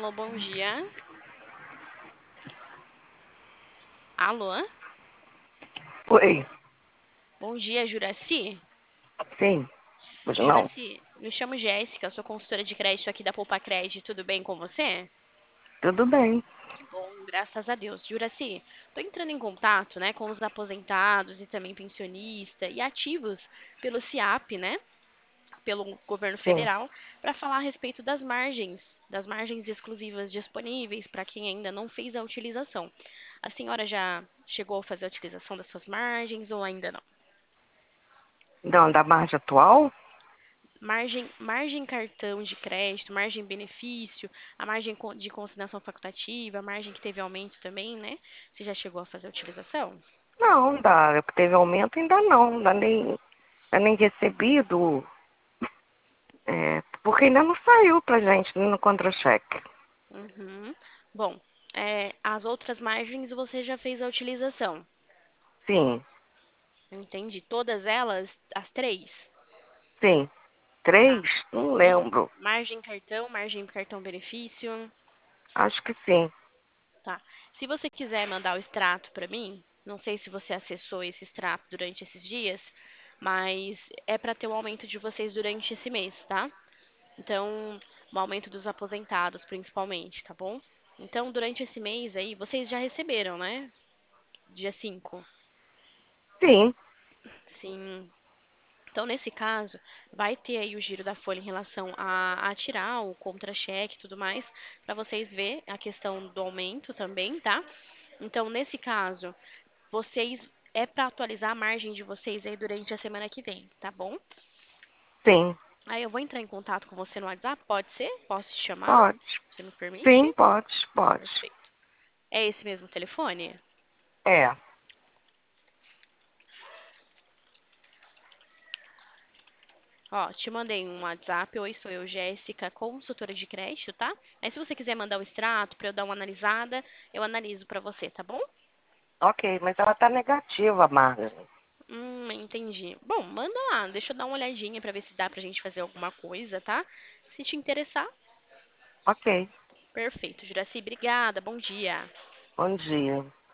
Alô, bom dia. Alô? Oi, Bom dia, Juraci. sim, mas não, Juraci, me chamo Jéssica, sou consultora de crédito aqui da Poupa Crédito. Tudo bem com você? tudo bem. Que bom, graças a Deus. Juraci, estou entrando em contato, né, com os aposentados e também pensionistas e ativos pelo CIAP, né, pelo governo Sim. federal, para falar a respeito das margens exclusivas disponíveis para quem ainda não fez a utilização. A senhora já chegou a fazer a utilização das suas margens ou ainda não? Não, da margem atual? Margem cartão de crédito, margem benefício, a margem de consignação facultativa, a margem que teve aumento também, né? Você já chegou a fazer a utilização? Não, dá, teve aumento ainda não, ainda nem recebido, porque ainda não saiu pra gente no contra-cheque. Uhum. Bom, as outras margens você já fez a utilização. Sim, Entendi. Todas elas, as três? sim. Tá. Três? Não lembro. Margem cartão benefício. Acho que sim. Tá. Se você quiser mandar o extrato para mim, não sei se você acessou esse extrato durante esses dias, mas é para ter o aumento de vocês durante esse mês, tá? Então, o aumento dos aposentados, principalmente, tá bom? Então, durante esse mês aí, vocês já receberam, né? Dia 5. Sim, Sim. Então, nesse caso, vai ter aí o giro da folha em relação a tirar o contra-cheque e tudo mais, para vocês ver a questão do aumento também, tá? Então, nesse caso, vocês é para atualizar a margem de vocês aí durante a semana que vem, tá bom? sim, Aí eu vou entrar em contato com você no WhatsApp, pode ser? Posso te chamar? pode. Você me permite? Sim, pode, pode. Perfeito. É esse mesmo telefone? É, Ó, te mandei um WhatsApp. Oi, sou eu, Jéssica, consultora de crédito, tá? Aí se você quiser mandar o extrato para eu dar uma analisada, eu analiso para você, tá bom? ok, mas ela tá negativa, a margem. Entendi. Bom, manda lá, deixa eu dar uma olhadinha para ver se dá pra gente fazer alguma coisa, tá? Se te interessar, Ok, perfeito. Juraci, obrigada, bom dia. bom dia.